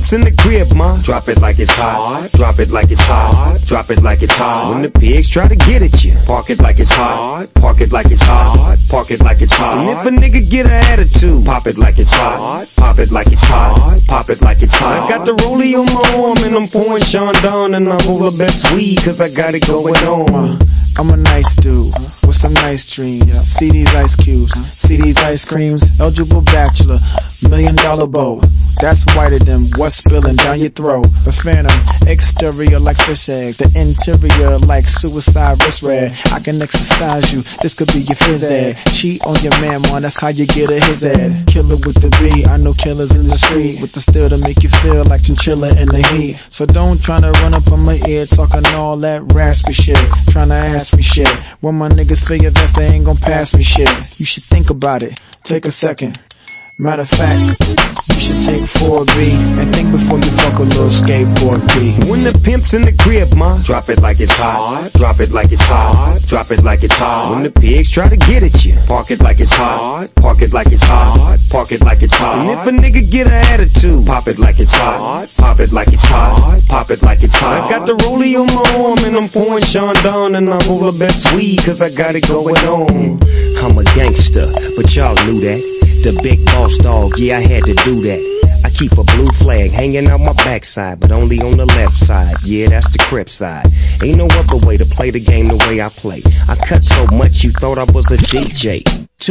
pimp's in the crib, ma, drop it like it's hot. Drop it like it's hot. Drop it like it's hot. When the pigs try to get at you, park it like it's hot. Park it like it's hot. Park it like it's hot. And if a nigga get an attitude, pop it like it's hot. Pop it like it's hot. Pop it like it's hot. I got the rollie on my arm and I'm pouring Sean Don and I'm all the best weed cause I got it going on. I'm a nice dude with some nice dreams. See these ice cubes, see these ice creams. Eligible bachelor, $1 million bow. That's whiter than what's spilling down your throat. The phantom, exterior like fish eggs, the interior like suicide wrist red. I can exercise you, this could be your phys ed. Cheat on your man, man, that's how you get a his ed. Killer with the B, I know killers in the street with the steel to make you feel like chinchilla in the heat. So don't tryna run up on my ear talking all that raspy shit, tryna ask me shit. When my niggas feel your vest, they ain't gon' pass me shit. You should think about it, take a second. Matter of fact, you should take 4B and think before you fuck a little skateboard B. When the pimp's in the crib, ma, drop it like it's hot. Drop it like it's hot. Drop it like it's hot. When the pigs try to get at you, park it like it's hot. Park it like it's hot. Park it like it's hot. And if a nigga get an attitude, pop it like it's hot. Pop it like it's hot. Pop it like it's hot. I got the rollie on my arm and I'm pouring Sean Don and I'm all the best weed cause I got it going on. I'm a gangster, but y'all knew that. The big boss dog, yeah, I had to do that. I keep a blue flag hanging out my backside, but only on the left side. Yeah, that's the Crip side. Ain't no other way to play the game the way I play. I cut so much you thought I was a DJ.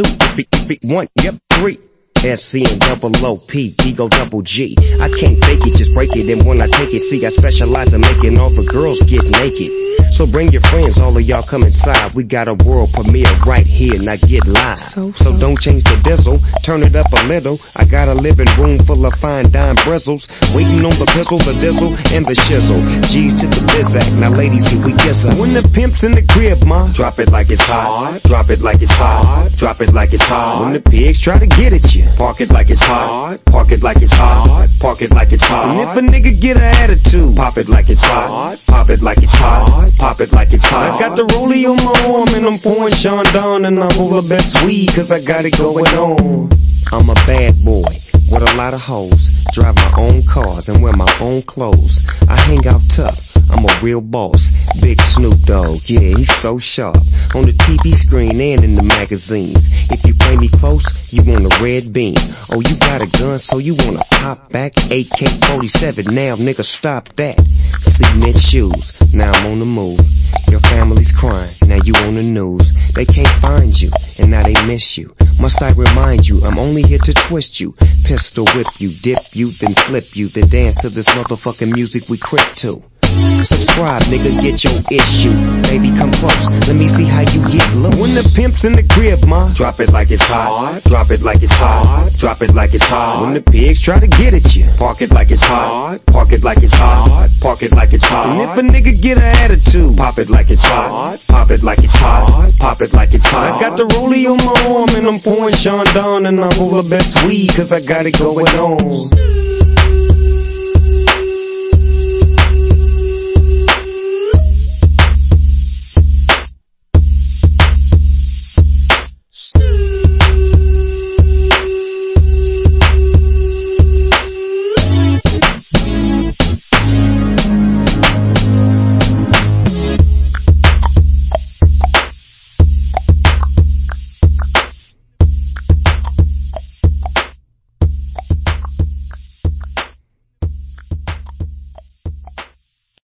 2, 1, yep, 3. SC and double OP, Ego double G. I can't fake it, just break it. And when I take it, see, I specialize in making all the girls get naked. So bring your friends, all of y'all come inside. We got a world premiere right here, now get live. So don't change the diesel, turn it up a little. I got a living room full of fine dime bristles, waiting on the pickle, the dizzle, and the shizzle. G's to the bizac, now ladies, can we kiss her? When the pimp's in the crib, ma, drop it like it's hot. Drop it like it's hot. Drop it like it's hot. When the pigs try to get at you, park it like it's hot. Park it like it's hot. Park it like it's hot. And if a nigga get an attitude, pop it like it's hot. Pop it like it's hot. Pop it like it's hot. I got the rollie on my arm and I'm pouring Sean Don and I'm all the best weed cause I got it going on. I'm a bad boy with a lot of hoes, drive my own cars and wear my own clothes. I hang out tough, I'm a real boss. Big Snoop Dogg, yeah, he's so sharp. On the TV screen and in the magazines. If you play me close, you want a red beam. Oh, you got a gun, so you wanna pop back? AK-47, now nigga stop that. Cement shoes, now I'm on the move. Your family's crying, now you on the news. They can't find you, and now they miss you. Must I remind you, I'm only here to twist you. Pistol whip you, dip you, then flip you. Then dance to this motherfucking music we crip to. Subscribe, nigga, get your issue. Baby, come close, let me see how you get loose. When the pimp's in the crib, ma, drop it like it's hot. Drop it like it's hot. Drop it like it's hot. When the pigs try to get at you, park it like it's hot. Park it like it's hot. Park it like it's hot. And if a nigga get an attitude, pop it like it's hot. Pop it like it's hot. Pop it like it's hot. I got the rollie on my arm and I'm pouring Sean Don and I'm all the best weed cause I got it going on.